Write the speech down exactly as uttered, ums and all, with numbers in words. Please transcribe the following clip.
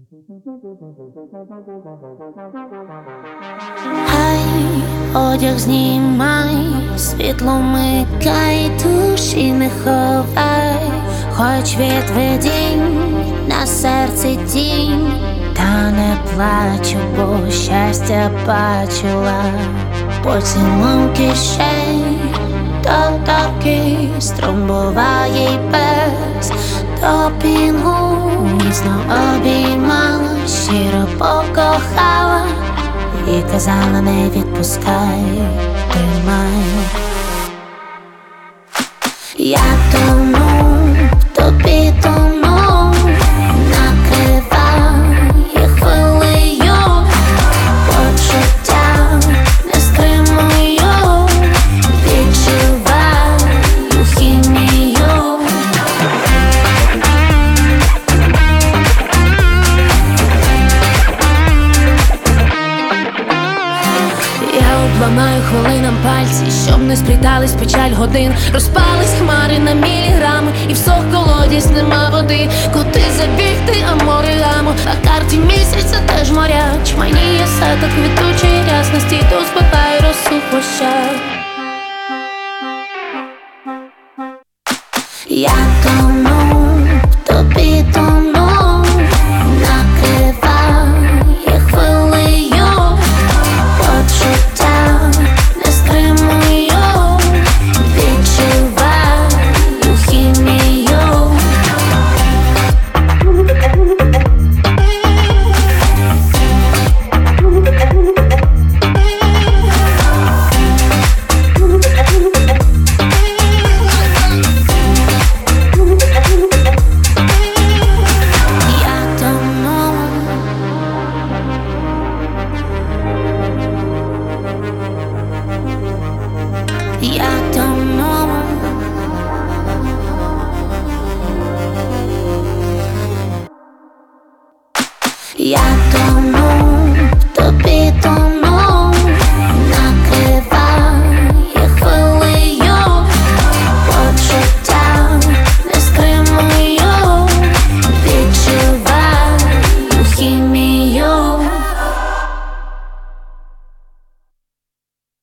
Ай, одяг знімай, світло микай, душі не ховай, хоч від видінь на серці тінь, та не плачу, бо щастя бачила. Поцілунки ще то такий струм буває й без допінгу. Міцно обіймала, щиро покохала і казала: не відпускай, тримай. Я тону, тобі тону, накриває хвилею, почуття не стримую, відчуваю хімію. Я обламаю хвилинам пальці, щоб не сплітались печаль годин. Розпались хмари на міліграми, і в сох колодязь нема води. Куди забігти, а